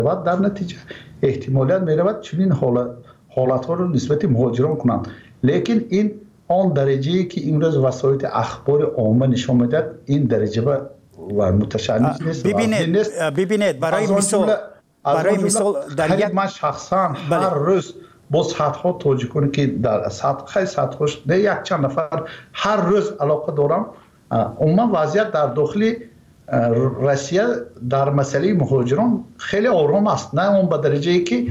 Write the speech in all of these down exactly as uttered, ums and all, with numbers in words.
میرود، در نتیجه احتمالاً میرود چنین حالت حالتها رو نسبت مهاجران کنند. لیکن این آن درجه‌ای که امروز وسایل اخبار عامه نشان میدهد این درجه و متشنج نیست. ببینید ببینید برای مثال برای مثال در یک من شخصا هر روز با صدها تاجیکانی که در صدها صدهاش نه یک چند نفر هر روز علاقه دارم، عموما وضعیت در داخل روسیه در مسئله مهاجران خیلی آرام است، نه اون به درجه‌ای که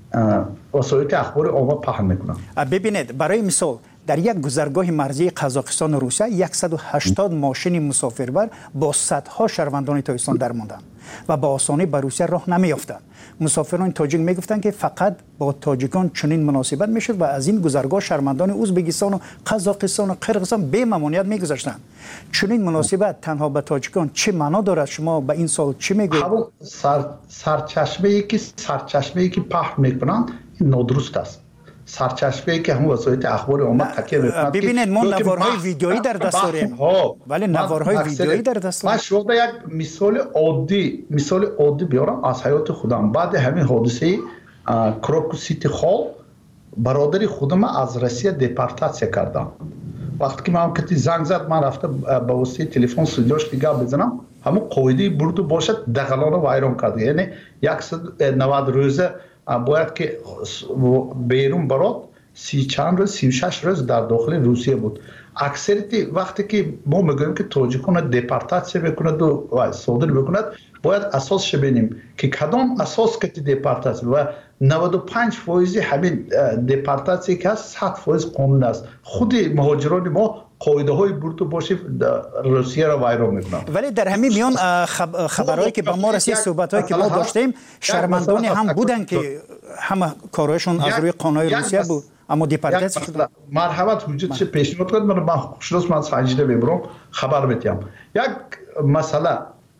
وسایل اخبار عامه پهن میکنن. ببینید برای مثال در یک گذرگاه مرزی قزاقستان و روسیه صد و هشتاد ماشین مسافربر با صدها شهروندان تاجیکستان درماندند و با آسانی به روسیه راه نمیافتند. مسافران تاجیک میگفتند که فقط با تاجیکان چنین مناسبت میشد و از این گذرگاه شهروندان ازبکستان و قزاقستان و قرقیزستان به ممانعت میگذاشتند. چنین مناسبت تنها به تاجیکان چه معنا دارد؟ شما به این سال چی میگویید؟ همون سر سرچشمه‌ای که سرچشمه‌ای که پهن میکنند این نادرست است. سرچشمه‌ای که هم وسایل اخبار عامه تکیه میکنند. ببینید ما نوارهای ویدیویی در دست داریم، ولی نوارهای ویدیویی در دست داریم. من شما یک مثال عادی مثال عادی بیارم از حیات خودم. بعد همین حادثه کراکو سیتی خال برادری خودم از روسیه دپورتاسیون کردم. وقتی که من کتی زنگ زد من رفته با واسطه تلفن صداش دیگه بزنم، همون قاعده برد باشد دغلان وایران کرد. یعنی صد و نود روزه باید که بیرون برات سی چند روز سی و شش روز در داخل روسیه بود. اکثریتی وقتی که ما میگوییم که تاجیکان دپورتاسیون میکند و صادر میکند، باید اساسش ببینیم که کدام اساس که دپورتاسیون و نود و پنج درصد همین دپورتاسیون که هست صد درصد قانون است. خود مهاجران ما قاعده های برد باشه روسیه را ویران میکنن. ولی در همین میان خبرهایی که با ما رسید، صحبت‌هایی که ما داشتیم، شرمندانی هم بودن که همه کارهایشون از روی قانون روسیه بود، اما دپورتاسیون شدن. مرحمت وجود چه پیشنهاد کنید من من خوششانس من سنجیده ببرم خبر بدم. یک مسئله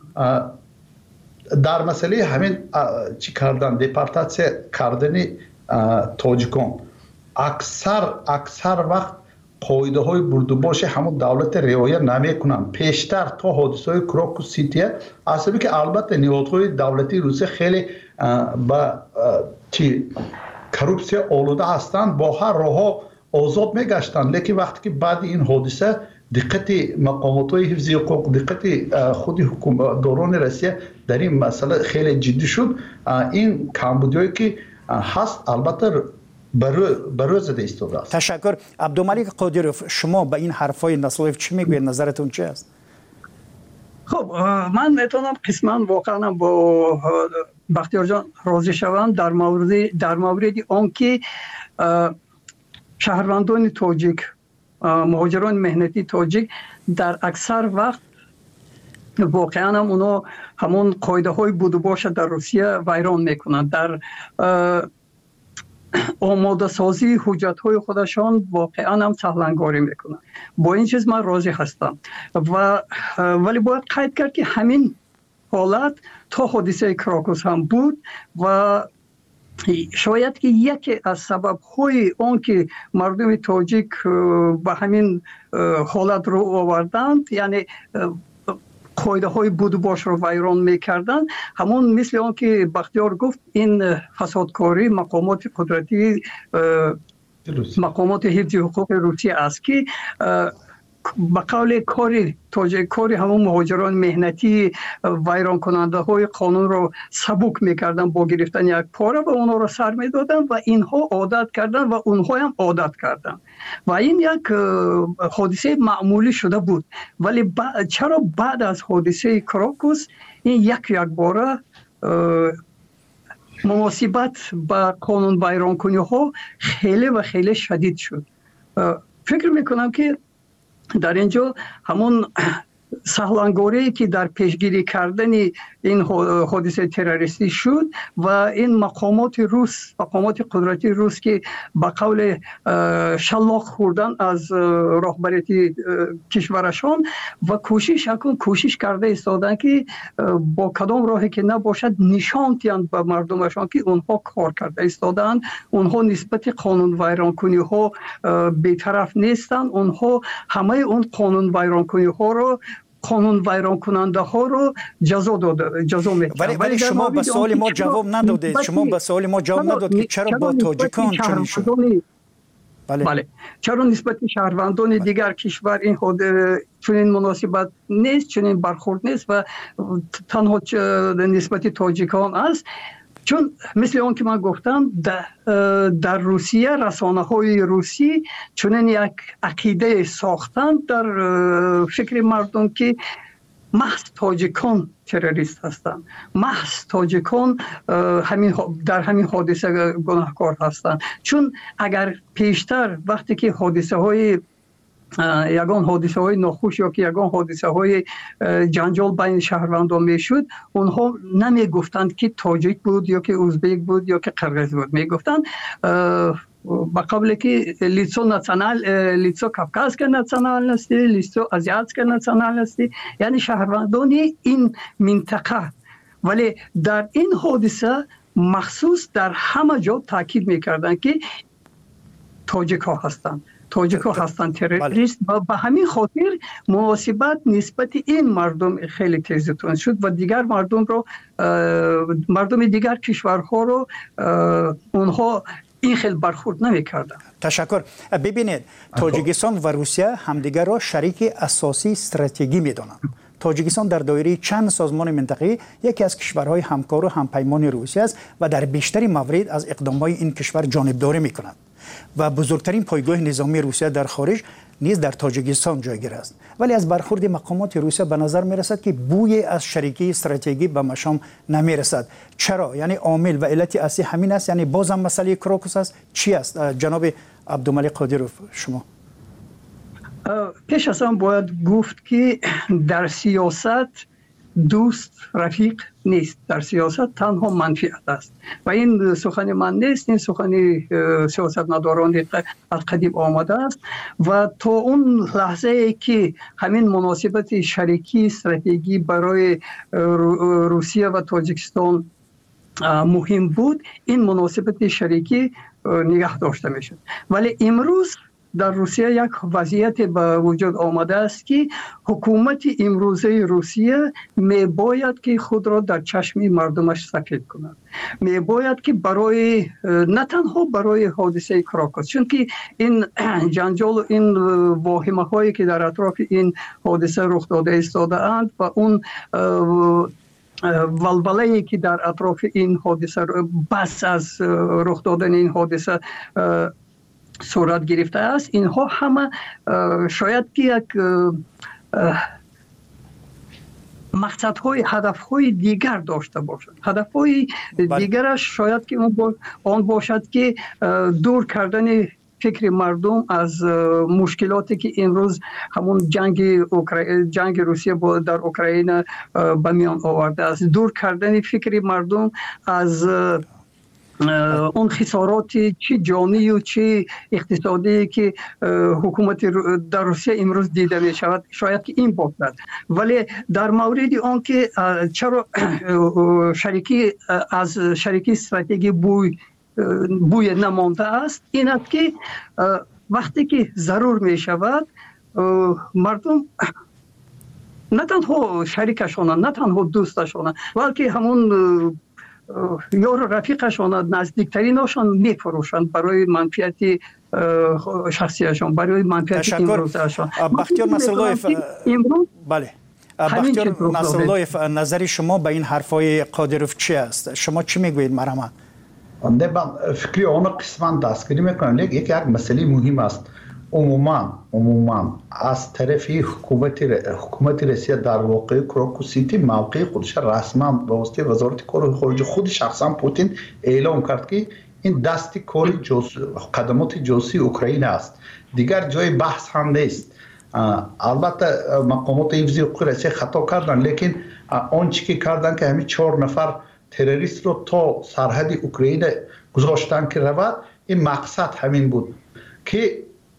در مسئله همین چی کردن دپورتاسیون کردن تاجیکان اکثر اکثر وقت قاعده های بردوباش همون دولت رعایت نمیکنن. پیشتر تا حادثه های کراکو سیتی اصلا که البته نهادهای دولتی روسیه خیلی با چی کروپسیا آلوده هستند، با هر راه آزاد میگشتن. لیکن وقتی که بعد این حادثه دقت مقامات های حفظی حقوق، دقت خود حکومتداران روسیه در این مسئله خیلی جدی شد. این کمبودیایی که هست البته برای زده ایستاده است. تشکر. عبدالملک قادیروف، شما به این حرفای نسلوف چی میگوید؟ نظرتون چی است؟ خب من میتونم قسما واقعا با بختیار جان راضی شوم در مورد در مورد آن که شهروندان تاجیک، مهاجران مهنتی تاجیک در اکثر وقت واقعا هم اونا همون قاعده های بود و باشه در روسیه ویران میکنند. در آماده سازی حجت های خودشان واقعا هم سهلنگاری میکنند. با این چیز من راضی هستم و ولی باید قید کرد که همین حالت تا حادثه کراکوس هم بود و شاید که یکی از سبب های اون که مردم تاجیک به همین حالت رو آوردند، یعنی قاعده های بود و باش رو ویران میکردن، همون مثل اون که بختیار گفت این فسادکاری مقامات قدرتی مقامات حفظ حقوق روسیه است که به قول کاری تاجیک کاری همون مهاجران مهنتی ویران کننده های قانون رو سبک میکردن با گرفتن یک پاره و اونها رو سر میدادن و اینها عادت کردن و اونها هم عادت کردن و این یک حادثه معمولی شده بود. ولی با... چرا بعد از حادثه کراکوس این یک یک باره مناسبت با قانون ویران کنی ها خیلی و خیلی شدید شد؟ فکر میکنم که در اینجا همون سهلنگاری که در پیشگیری کردن این حادثه تروریستی شد و این مقامات روس، مقامات قدرتی روس که با قول شلاق خوردن از رهبری کشورشان و کوشش کن کوشش کرده ایستادن که با کدام راهی که نباشد نشان دهند به مردمشان که اونها کار کرده ایستادن، اونها نسبت قانون ویران کنی ها بی‌طرف نیستند، اونها همه اون قانون ویران کنی ها رو قانون ویران کننده ها رو جزا داده جزا میکنه. ولی ولی شما به سوال ما جواب ندادید. شما به سوال ما جواب ندادید که چرا با تاجیکان چنین شد. بله. بله چرا نسبت شهروندان بله. دیگر کشور این خود چنین مناسبت نیست، چنین برخورد نیست و تنها نسبت تاجیکان است؟ چون مثل اون که من گفتم در, در روسیه رسانه های روسی چنین یک عقیده ساختن در فکر مردم که محض تاجیکان تروریست هستند، محض تاجیکان همین در همین حادثه گناهکار هستند. چون اگر پیشتر وقتی که حادثه های یگان حادثه های ناخوش یا که یگان حادثه های جنجال بین شهروندان میشد، اونها نمی گفتند که تاجیک بود یا که ازبک بود یا که قرغیز بود، می گفتند با قبل که لیتسو ناسیونال لیتسو کافکاسکا ناسیونالنستی، لیتسو آزیاتسکا ناسیونالنستی، یعنی شهروندان این منطقه. ولی در این حادثه مخصوص در همه جا تاکید میکردند که تاجیک ها هستند، تاجیک ها هستند تروریست و به همین خاطر مناسبت نسبت این مردم خیلی تیزتون شد و دیگر مردم رو مردم دیگر کشورها رو اونها این خیلی برخورد نمی‌کردند. تشکر. ببینید تاجیکستان و روسیه همدیگر را شریک اساسی استراتژیکی می‌دانند. تاجیکستان در دایره چند سازمان منطقه‌ای یکی از کشورهای همکار و همپیمان روسیه است و در بیشتر موارد از اقدامات این کشور جانبداری می‌کند و بزرگترین پایگاه نظامی روسیه در خارج نیز در تاجیکستان جایگیر است. ولی از برخورد مقامات روسیه به نظر می‌رسد که بوی از شریکی استراتژیکی به مشام نمی‌رسد. چرا؟ یعنی عامل و علت اصلی همین است؟ یعنی بازم مسئله کراکوس است؟ چی است؟ جناب عبدالملک قادروف شما. پیش از آن باید گفت که در سیاست دوست رفیق نیست، در سیاست تنها منفعت است و این سخن من نیست، این سخن سیاستمداران از قدیم آمده است و تا اون لحظه ای که همین مناسبت شریکی استراتژیکی برای روسیه و تاجیکستان مهم بود، این مناسبت شریکی نگه داشته میشد. ولی امروز در روسیه یک وضعیت به وجود آمده است که حکومت امروزه روسیه می باید که خود را در چشم مردمش سفید کند، می باید که برای نه تنها برای حادثه کراکوس، چون که این جنجال و این واهمه هایی که در اطراف این حادثه رخ داده ایستاده اند و اون ولوله‌ای که در اطراف این حادثه بس از رخ دادن این حادثه صورت گرفته است، اینها همه شاید که یک مقصدهای هدفهای دیگر داشته باشد. هدفهای دیگرش شاید که آن باشد که دور کردن فکر مردم از مشکلاتی که امروز همون جنگ اوکراین جنگ روسیه در اوکراین به میان آورده است، دور کردن فکر مردم از اون خسارات چه جانی و چه اقتصادی که حکومت در روسیه امروز دیده می شود، شاید که این باشد. ولی در مورد آن که چرا شریکی از شریکی استراتژی بوی بوی نمانده است، این است که وقتی که ضرور می شود مردم نه تنها شریکشان نه تنها دوستشان بلکه همون یار رفیقشان نزدیکترینشان میفروشند برای منفعت شخصیشان، برای منفعت امروزشان. بختیار نصراللهیف بله بختیار نصراللهیف نظر شما به این حرفای قادروف چی است؟ شما چی میگویید مرحمت؟ نه من فکری آن قسمت دستگیری میکنم، لیکن یک مسئله مهم است. عموما عموما از طرف حکومت حکومت روسیه در واقع کراکوسیتی موقع خودش رسما به واسطه وزارت کار خارجه خود شخصا پوتین اعلام کرد که این دست کار جاسوسی قدمات جاسوسی اوکراین است، دیگر جای بحث هم نیست. البته مقامات حفظی حقوق روسیه خطا کردن، لیکن آنچه که کردن که همین چهار نفر تروریست رو تا سرحد اوکراین گذاشتن که رود، این مقصد همین بود که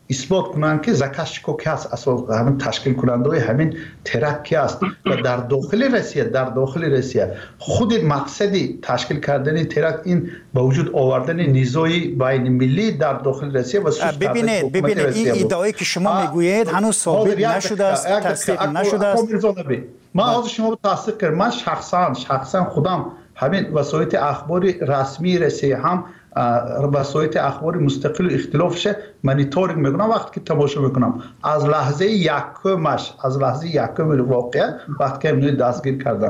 اثبات کنند که زاکاشکو کی است، اصلا همین تشکیل کننده همین ترک کی است و در داخل روسیه در داخل روسیه خود مقصدی تشکیل کردن ترک این به وجود آوردن نیزوی بین ملی در داخل روسیه و ببینید ببینید این ادعایی که شما میگویید هنوز ثابت نشده است، تصدیق نشده است. من از شما تصدیق کردم، من شخصا شخصا خودم همین وسایل اخباری رسمی روسیه هم وسایل اخبار مستقل اختلافش مانیتورینگ میکنم. وقتی که تماشا میکنم از لحظه یکمش از لحظه یکم واقعه وقتی که دستگیر کردن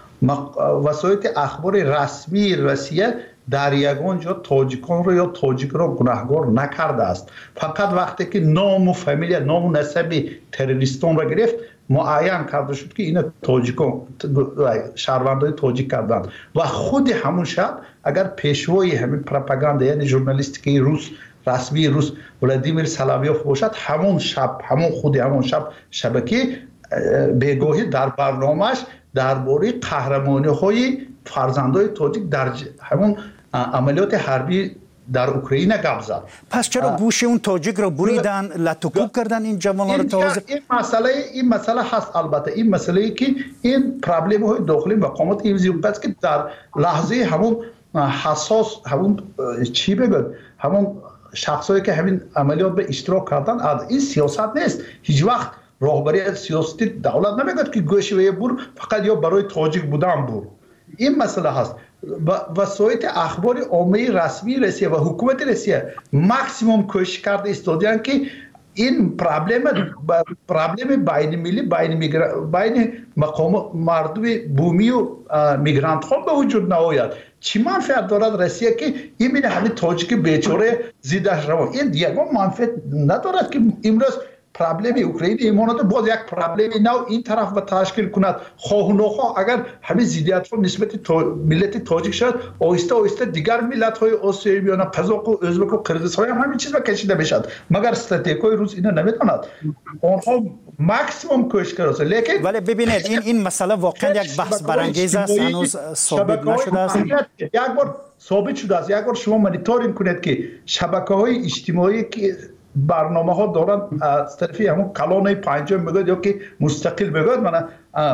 وسایل اخبار رسمی روسیه در یگان جا تاجیکان رو یا تاجیک رو گناهگار نکرده است. فقط وقتی که نام و فامیل نام و نسب تروریستان را گرفت معین کرده شد که اینا تاجیکان شهروندای تاجیک کردن و خود همون شب اگر پیشوای همین پروپاگاندا یعنی ژورنالیستیکی روس رسمی روس ولادیمیر سلاویوف باشد، همون شب همون خود همون شب شبکه بگاهی در برنامه‌اش درباره قهرمانی های فرزندای تاجیک در همون عملیات حربی در اوکراین گپ زد. پس چرا گوش اون تاجیک رو بریدن لطوکوب کردن این جوانان رو تازه؟ این مسئله این مسئله هست. البته این مسئله ای که این پرابلم های داخلی مقامات ایمزی پس که در لحظه همون حساس همون چی بگم همون شخصایی که همین عملیات به اشتراک کردن این سیاست نیست. هیچ وقت راهبری سیاسی دولت نمیگه که گوش و بور فقط یا برای تاجیک بودن بور. این مسئله هست. وسایل اخبار عامه رسمی روسیه و حکومت روسیه ماکسیموم کوشش کرده استادیان که این پرابلم پرابلم بین ملی بین بین مقام مردم بومی و میگرانت ها به وجود نیاید. چی منفعت دارد روسیه که این میره همین تاجیک بیچاره زیدش روان این دیگه منفعت ندارد که امروز پرابلم اوکراین ایمانات باز یک پرابلم نو این طرف به تشکیل کند. خواه و نخواه اگر همین زیدیت ها نسبت ملت تاجیک شد آهسته آهسته دیگر ملت های آسیایی بیان قزاق و ازبک و قرقیزستان هم همین چیز کشیده بشد. مگر استراتژیکای روس اینا نمیداند. آنها ماکسیمم کوشش کرده. لیکن ولی ببینید این این مسئله واقعا یک بحث برانگیز است، هنوز ثابت نشده است. یک بار ثابت شده است. یک بار شما مانیتورینگ کنید که شبکه‌های اجتماعی که برنامه ها دارن از طرفی همون کلانه پنجم میگه یا که مستقل میگه من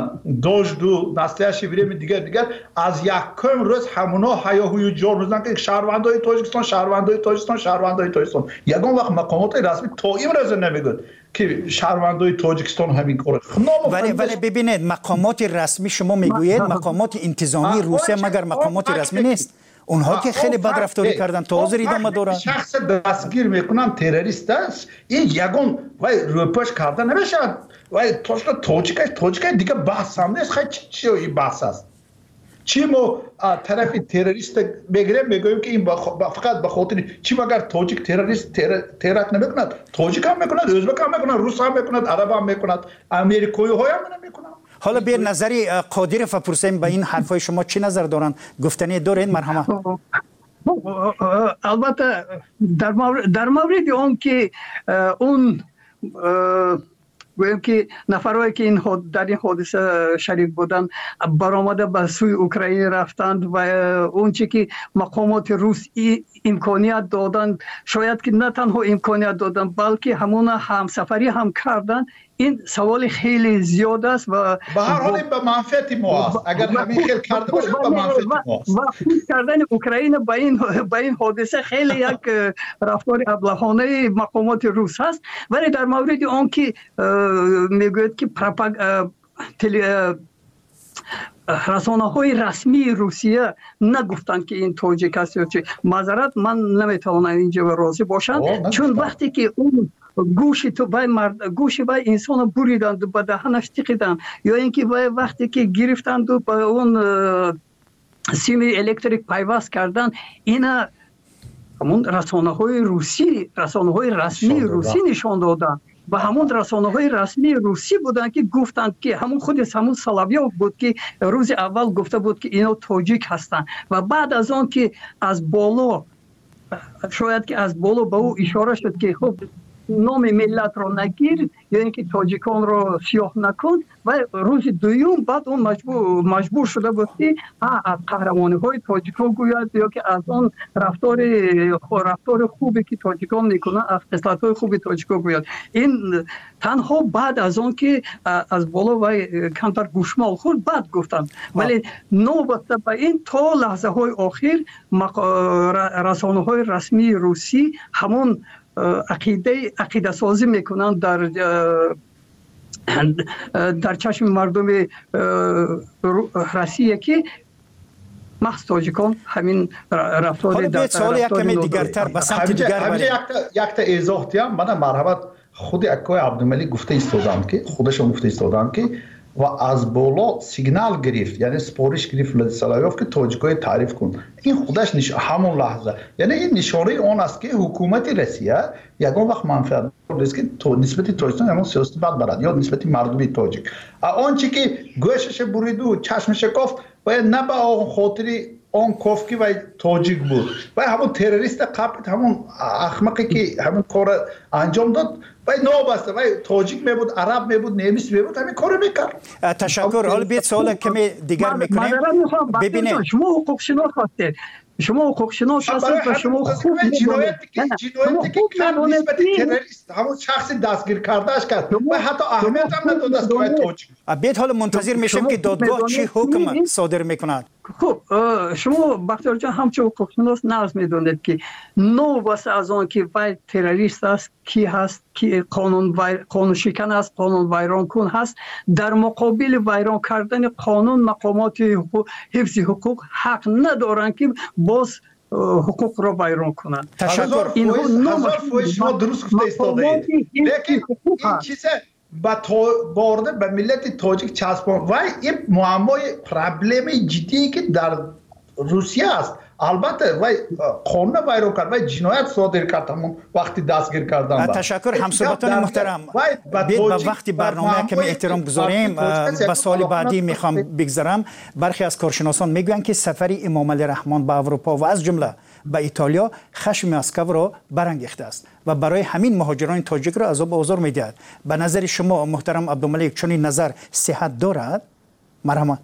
دوش دو نسلیش بیریم دیگر دیگر از یکم روز همونا هیاهوی جور میزنن که شهروندای تاجیکستان شهروندای تاجیکستان شهروندای تاجیکستان یگان وقت مقامات رسمی تا این روز نمیگه که شهروندای تاجیکستان همین کاره. ولی ولی ببینید مقامات رسمی شما میگویید مقامات انتظامی روسیه مگر مقامات رسمی نیست؟ اونها که خیلی بد رفتاری کردن تا حاضر ادامه دارن. شخص دستگیر میکنن تروریست است این یگان وای روپاش کردن نمیشه وای توشلا تاجیک تاجیک دیگه بحث هم نیست. خیلی چی این بحث است چی ما طرف تروریست بگیریم میگویم که این فقط به خاطر چی مگر تاجیک تروریست ترک نمیکند تاجیک هم میکند ازبک هم میکند روس هم میکند عرب هم میکند امریکایی های هم نمیکند. حالا به نظری قادر فپرسیم به این حرفای شما چی نظر دارن؟ گفتنی دارین مرحمت؟ البته در مورد در مورد اون که اون گویم که نفرهایی که این در این حادثه شریک بودن برآمده به سوی اوکراین رفتند و اون چی که مقامات روس امکانیت دادن شاید که نه تنها امکانیت دادن بلکه همون همسفری هم کردن. این سوال خیلی زیاد است و به هر حال به منفعت ما است. اگر همین خیلی کرده باشه به منفعت ما است. و خود کردن اوکراین با این با این حادثه خیلی یک رفتار ابلهانه مقامات روس هست. ولی در مورد آن که میگوید که پروپاگ رسانه های رسمی روسیه نگفتند که این تاجیک است یا چه معذرت من نمیتوانم اینجا راضی باشم چون وقتی که اون گوشی تو بای مرد گوشی بای انسان بریدند و به دهنش تکیدن یا اینکه وقتی که گرفتند و به اون سیم الکتریک پیوست کردن اینا همون رسانه های روسی رسانه های رسمی روسی نشان دادن و همون رسانه های رسمی روسی بودن که گفتند که همون خود همون سلاویوف بود که روز اول گفته بود که اینا تاجیک هستند و بعد از آن که از بالا شاید که از بالا به او اشاره شد که خب نام ملت رو نگیر یا اینکه تاجیکان رو سیاه نکن و روز دوم بعد اون مجبور مجبور شده بود که از قهرمانی های تاجیکان گوید یا که از اون رفتار رفتار خوبی که تاجیکان میکنن از خصلت های خوبی تاجیکان گوید. این تنها بعد از اون که از بالا و کمتر گوشمال خورد بعد گفتم، ولی نوبت به این تا لحظه های آخر رسانه های رسمی روسی همون عقیده عقیده سازی میکنن در در چشم مردم روسیه که محض تاجیکان همین رفتار در سوال یک کمی دیگرتر به سمت دیگر همینجا یک تا ایزاح دیم. من مرحبت خود اکای عبدالملک گفته ایستادن که خودشون گفته ایستادن که و از بالا سیگنال گرفت، یعنی سپارش گرفت ولادیسلاویف که تاجیکای تعریف کن. این خودش نش... همون لحظه، یعنی این نشانه اون است که حکومت روسیه یگان وقت منفعت است که تو نسبت تاجیکستان همون سیاست بد برد یا نسبت مردم تاجیک آنچه که گوشش برید و چشمش کافت و نه به اون خاطری اون کافکی و تاجیک بود و همون تروریست قبل همون احمقی که همون کار انجام داد و نابسته و تاجیک میبود، عرب میبود، نمیس میبود، همین کارو میکرد. تشکر. حالا بیت سوال کمی دیگر میکنیم. ببینید شما حقوق شناس هستید، شما حقوق شناس هستید و شما خوب جنایتی که جنایتی که کرد نسبت تروریست همون شخصی دستگیر کردهش کرد و حتی اهمیت هم نداد است که تاجیک. بیت حالا منتظر میشیم که دادگاه چی حکم صادر میکند. خب شما بختیار جان همچون حقوق شناس نرز میدونید که نو واسه از آن که وی تروریست است کی هست که قانون وی... قانون شکن است، قانون ویران کن هست، در مقابل ویران کردن قانون مقامات حفظ حقوق حق ندارن که باز حقوق را ویران کنند. تشکر. این هزار فوش شما درست گفته ایستاده اید، لیکن این چیزه با بارده به ملت تاجیک چسبان و این معمای پرابلم جدی که در روسیه است. البته و قانون ویران کرد و جنایت صادر کرد همون وقتی دستگیر کردن. تشکر همسایگان محترم. به وقتی برنامه کمی احترام گذاریم به سال بعدی میخوام بگذارم. برخی از کارشناسان میگویند که سفر امام علی رحمان به اروپا و از جمله به ایتالیا خشم مسکو را برانگیخته است و برای همین مهاجران تاجیک را عذاب و آزار میدهد. به نظر شما محترم عبدالملک چنین نظر صحت دارد؟ مرحمت.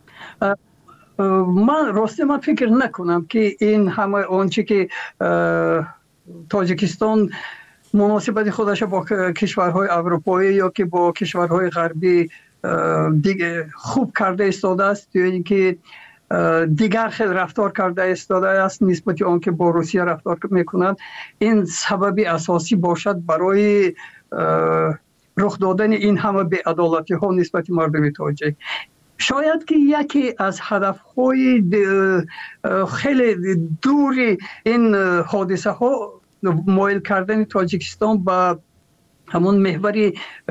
من راستی من فکر نکنم که این همه آنچه که تاجیکستان مناسبت خودش با کشورهای اروپایی یا که با کشورهای غربی دیگه خوب کرده ایستاده است یا اینکه دیگر خیلی رفتار کرده ایستاده است نسبت آن که با روسیه رفتار میکنند، این سبب اساسی باشد برای رخ دادن این همه بی‌عدالتی ها نسبت مردم تاجیک. شاید که یکی از هدفهای خیلی دوری این حادثه ها مایل کردن تاجیکستان به همون محور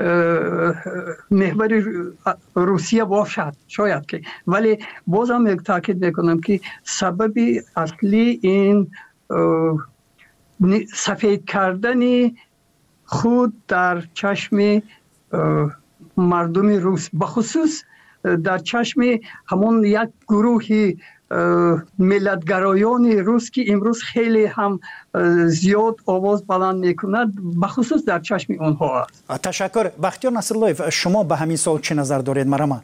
محور روسیه باشد، شاید که، ولی بازم یک تاکید میکنم که سبب اصلی این سفید کردن خود در چشم مردم روس، بخصوص در چشم همون یک گروه ملتگرایان روس که امروز خیلی هم زیاد آواز بلند میکند، بخصوص در چشم اونها است. تشکر. بختیار نصرالله، شما به همین سوال چه نظر دارید؟ مرحمت.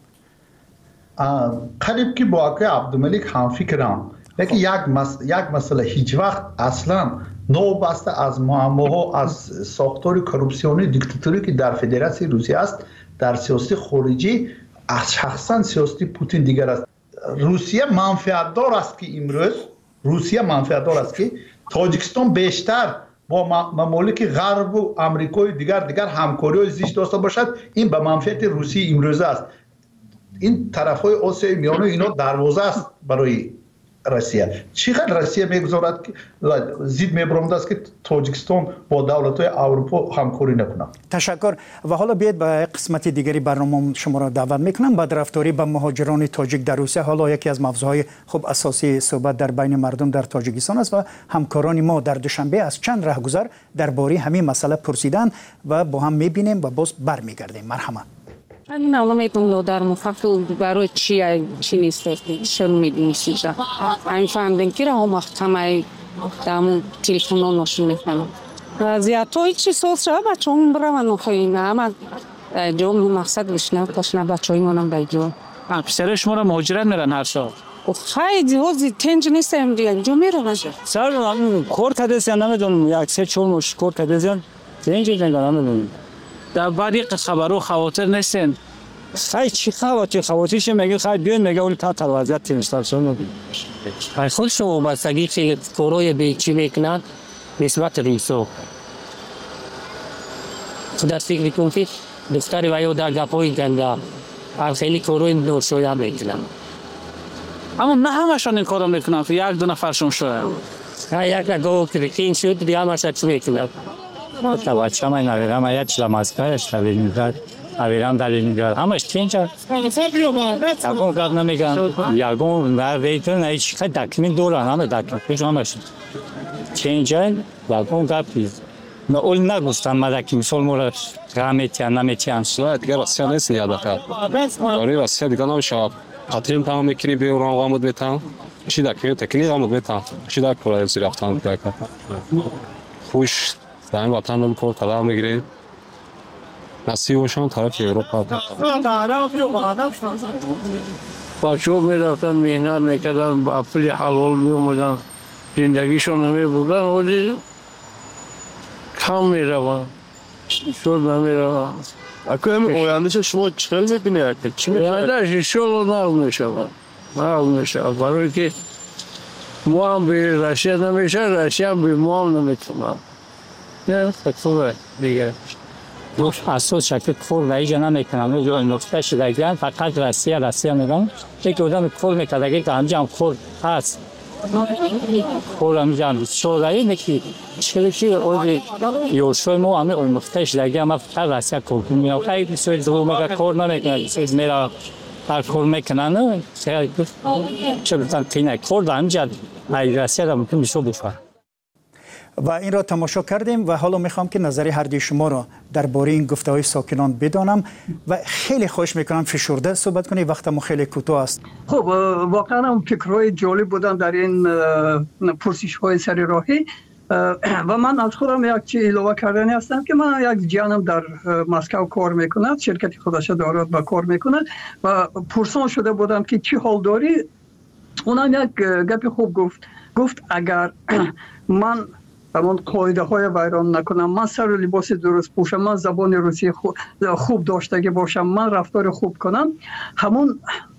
قریب که با آقای عبدالملک هم فکرم، لیکن یک مس... یک مسئله هیچ وقت اصلا نوبسته از معماها از ساختار کروپسیونی دیکتاتوری که در فدراسیون روسیه است در سیاست خارجی از شخصا سیاست پوتین دیگر است. روسیه منفعت دار است که امروز روسیه منفعت دار است که تاجیکستان بیشتر با ممالک غرب و آمریکای دیگر دیگر همکاری زیست داشته باشد. این به منفعت روسیه امروز است. این طرفهای آسیای میانه اینا دروازه است برای روسیه. چقدر روسیه میگذارد که زید میبرمد است که تاجیکستان با دولت‌های اروپا همکاری نکنه. تشکر. و حالا بیاید به قسمت دیگری برنامه شما را دعوت میکنم. بدرفتاری به مهاجران تاجیک در روسیه حالا یکی از موضوعهای خوب اساسی صحبت در بین مردم در تاجیکستان است و همکاران ما در دوشنبه از چند راهگذر درباره همین مسئله پرسیدن و با هم میبینیم و باز برمیگردیم. مرحمت. من نمی‌دونم در مفصل برای چی چی نیست شروع می‌دونی همین فهمیدن که راه محکمه دامون تلفن نشون می‌کنم وضعیت های چی سوز شد بچه هم برای من خواهیم اما جا مقصد بشنه باشنه بچه های منم بایجا پسر شما را مهاجرت میرن هر سال خیلی وزی تنج نیستم دیگه جو میرن سر کور کدیسیان نمیدونم یک سه چهار مش کور کدیسیان تنج نمیدونم در بعدی خبرو خواطر نیستن خیلی چی خواطر خواطرش میگه خیلی بیان میگه اون تا وضعیت تیمستان خیلی خود شما بستگی که کوروی به چی میکنن نسبت ریسو خدا فکر کن که دختری وایو در گپوی گنده خیلی کوروی نور شویا میکنن اما نه همشان این کارو میکنن که یک دو نفرشون شده یک نگاه کرکین شد دیگه همش چی میکنن تا بچه من نمیرم یک شلماسکارش تبینیداد اویران دلیلیداد همش تینجا یکون کار نمیگن یکون و ویتون ایش خیلی دکمین دوران همه دکمین پیش همش تینجا یکون کار پیز نه اول نگوستم مدکی مثال مورد غمیتیان نمیتیان نه دیگه راستی نیست نیاده کرد آره راستی دیگه نمیشه خاطریم تمام میکنی به اون آمود بیتم چی دکمین تکنی آمود بیتم چی دک پرای زیر افتان کرد خوش در این وطن رو کار طلب میگیرید نصیبشان طرف اروپا بچه ها میرفتن مهنت میکردن با پول حلال میومدن زندگیشون نمیبودن ولی کم میرون شد نمیرون اکنون اویندش شما چخیل میبینید؟ اویندش شلو نرم میشون نرم میشون برای که ما هم به رشید نمیشه رشید هم به ما هم نمیتونم نه خوبه دیگه اساس شکل کور و ایجا نمیکنم جو نقطه شدگیان فقط رسیه رسیه میگم یک آدم کور میکرده که همجا هم کور هست کور همجا هم شدگی نکی چکلکی اوزی یوشوی مو همه اون نقطه شدگیان هم فقط رسیه کور کنیم خیلی سوی دو مگه کور نمیکنم سوی میرا هر کور میکنن چه بودن تینه کور و همجا رسیه را ممکن میشو بفر و این را تماشا کردیم و حالا میخوام که نظری هر دوی شما را درباره این گفته های ساکنان بدانم و خیلی خوش میکنم فشرده صحبت کنید وقت ما خیلی کوتاه است. خب واقعا هم فکرهای جالب بودن در این پرسش های سر راهی و من از خودم یک چیز اضافه کردنی هستم که من یک جانم در مسکو کار میکند شرکت خودش دارد با کار میکند و پرسان شده بودم که چی حال داری اونم یک گپ خوب گفت گفت اگر من همون قاعده های ویران نکنم من سر و لباس درست پوشم من زبان روسی خوب داشته باشم من رفتار خوب کنم همون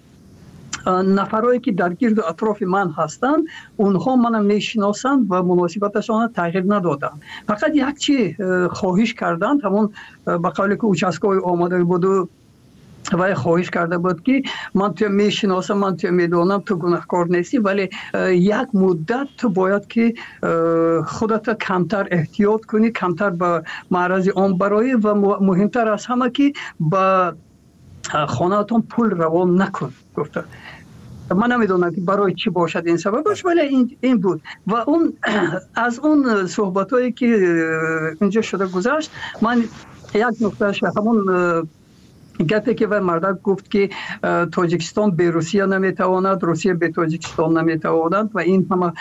نفرایی که در گرد و اطراف من هستند اونها منم میشناسند و مناسبتشان تغییر ندادن فقط یک چی خواهش کردند همون به قولی که اوچسکوی آماده بود و و خواهش کرده بود که من تو میشناسم من تو میدونم تو گناهکار نیستی ولی یک مدت تو باید که خودت کمتر احتیاط کنی کمتر به معرض آن برای و مهمتر از همه که به خانه‌تون پول روان نکن گفته من نمیدونم که برای چی باشد این سببش ولی این این بود و اون از اون صحبتایی که اینجا شده گذشت من یک نکتهش همون گپی که و مردک گفت که تاجیکستان به روسیه نمیتواند روسیه به تاجیکستان نمیتواند و این همه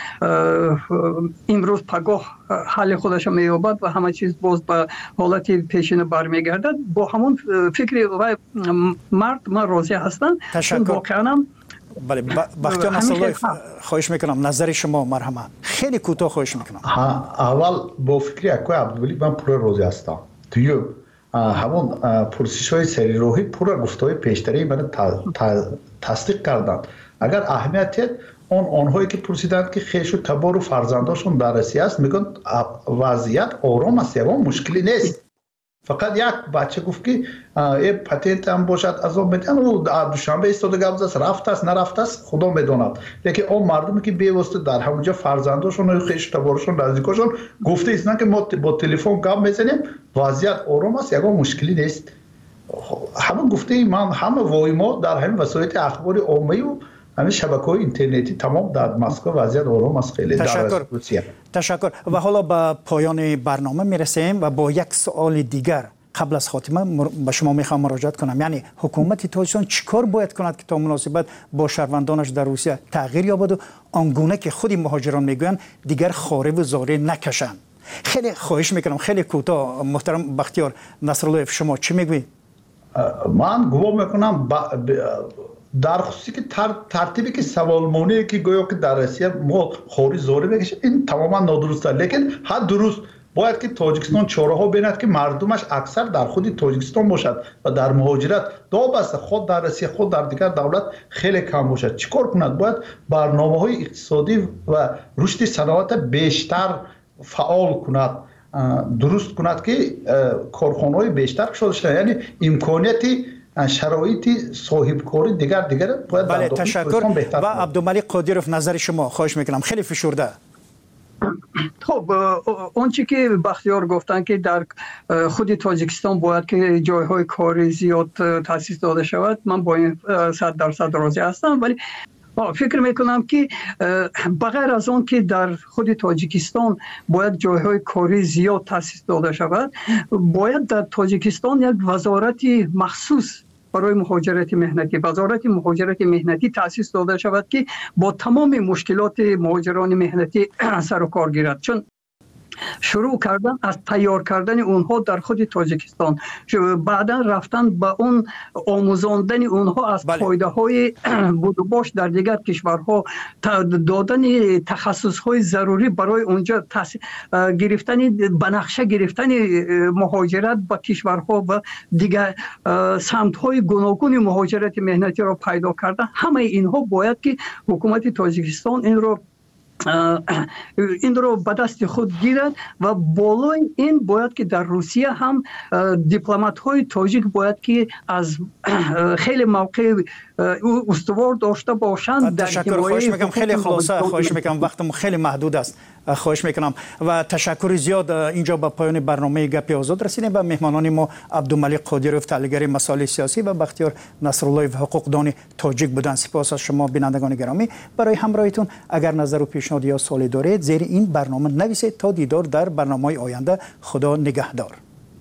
امروز پگاه حل خودش مییابد و همه چیز باز به حالت پیشین برمیگردد با همون فکر و مرد من راضی هستم چون واقعا بله بختیار نصرالله خواهش میکنم نظر شما مرحمت خیلی کوتاه خواهش میکنم اول با فکر اکوی عبدالولی من پور راضی هستم توی همون پرسش های سری روحی پورا گفته های پیشتری من تصدیق کردن اگر اهمیت اون آنهایی که پرسیدند که خیش و تبار و فرزنداشون در روسیه است میگن وضعیت آرام است یا مشکلی نیست فقط یک بچه گفت که این پتنت هم باشد از اون میتن او دوشنبه ایستاده گفت است رفت است نرفت است خدا میداند لیکن اون مردمی که بیواسطه در همونجا فرزنداشون و خیش تبارشون نزدیکاشون گفته ایستن که ما با تلفن گپ میزنیم وضعیت آرام است یک مشکلی نیست همون گفته من همه وای ما در همین وسایل اخبار عامه و همین شبکه‌های اینترنتی تمام در مسکو وضعیت آرام است خیلی تشکر تشکر و حالا به پایان برنامه میرسیم و با یک سوال دیگر قبل از خاتمه به شما میخوام مراجعه کنم یعنی حکومت تاجیکستان چیکار باید کند که تا مناسبت با شهروندانش در روسیه تغییر یابد و آنگونه که خود مهاجران میگویند دیگر خاره و زاره نکشند خیلی خواهش میکنم خیلی کوتاه محترم بختیار نصرالله شما چی میگوید؟ من گمان میکنم در خصوصی که تر، ترتیبی که سوالمونه که گویا که در روسیه ما خوری زوری بکشه این تماما نادرسته، لیکن حد درست باید که تاجیکستان چاره‌ها بیند که مردمش اکثر در خود تاجیکستان باشد و در مهاجرت دو بسته خود در روسیه خود در دیگر دولت خیلی کم باشد. چیکار کند؟ باید برنامه‌های اقتصادی و رشد صنعت بیشتر فعال کند، درست کند که کارخانه‌های بیشتر شده شود، یعنی امکانیتی شرایطی صاحب کاری دیگر دیگر باید بله تشکر. و عبدالملک قادیروف نظر شما خواهش میکنم خیلی فشرده. خب اونچه که بختیار گفتن که در خود تاجیکستان باید که جایهای کاری زیاد تأسیس داده شود، من با این صد درصد راضی هستم، ولی فکر میکنم که بغیر از اون که در خود تاجیکستان باید جایهای کاری زیاد تأسیس داده شود، باید در تاجیکستان یک وزارت مخصوص برای مهاجرت مهنتی، وزارت مهاجرت مهنتی تأسیس داده شود که با تمام مشکلات مهاجران مهنتی سر و کار گیرد، چون شروع کردن از تیار کردن اونها در خود تاجیکستان، بعدا رفتن به اون آموزاندن اونها از قاعده های بود و باش در دیگر کشورها، دادن تخصص های ضروری برای اونجا، گرفتن بنقشه گرفتن مهاجرت به کشورها و دیگر سمت های گوناگون مهاجرت مهنتی را پیدا کردن. همه اینها باید که حکومت تاجیکستان این رو این رو به دست خود گیرد و بالای این باید که در روسیه هم دیپلمات های تاجیک باید که از خیلی موقع استوار داشته باشند. تشکر. خواهش میکنم خیلی خلاصه خواهش میکنم، وقتم خیلی محدود است، خواهش میکنم و تشکر زیاد. اینجا به پایان برنامه گپ آزاد رسیدیم. به مهمانان ما عبدالملک قادیروف تحلیلگر مسائل سیاسی و بختیار نصرالله حقوقدان تاجیک بودند. سپاس از شما بینندگان گرامی برای همراهیتون. اگر نظر و پیشنهاد یا سوالی دارید زیر این برنامه نویسید. تا دیدار در برنامه آینده. خدا نگهدار.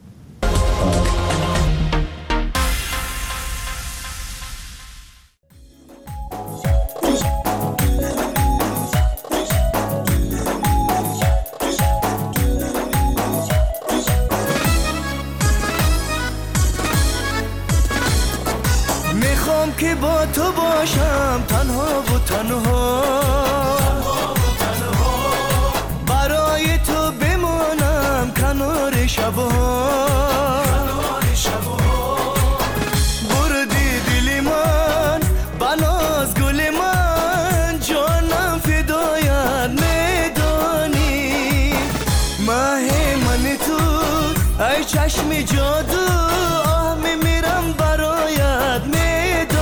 که با تو باشم تنها و تنها، برای تو بمانم کنار شبها، بردی دل من بناز گل من، جانم فدایت میدانی، ماه من تو ای چشم جادو، آه میمیرم برایت میدانی.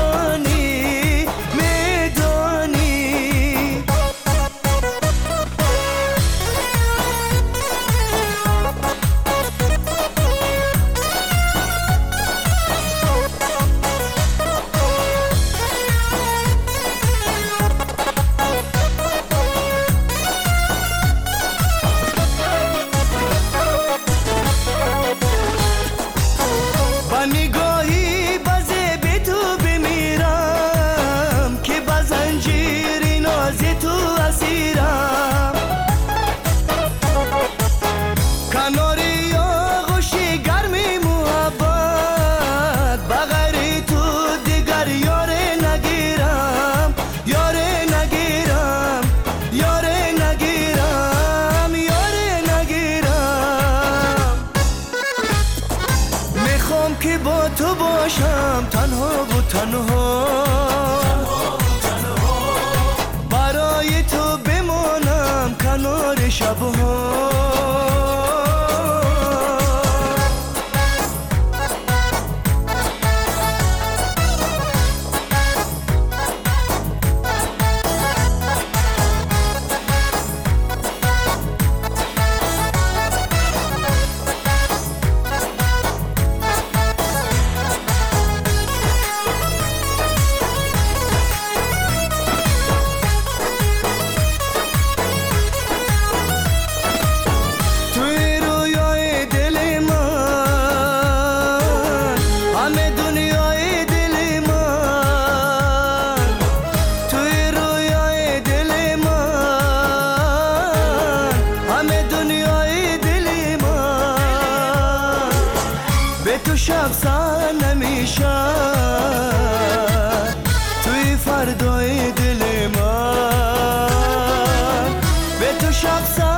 تنها و تنها، برای تو بمانم کنار شبها. شب سر نمیشه توی فردای دل من به تو شب سر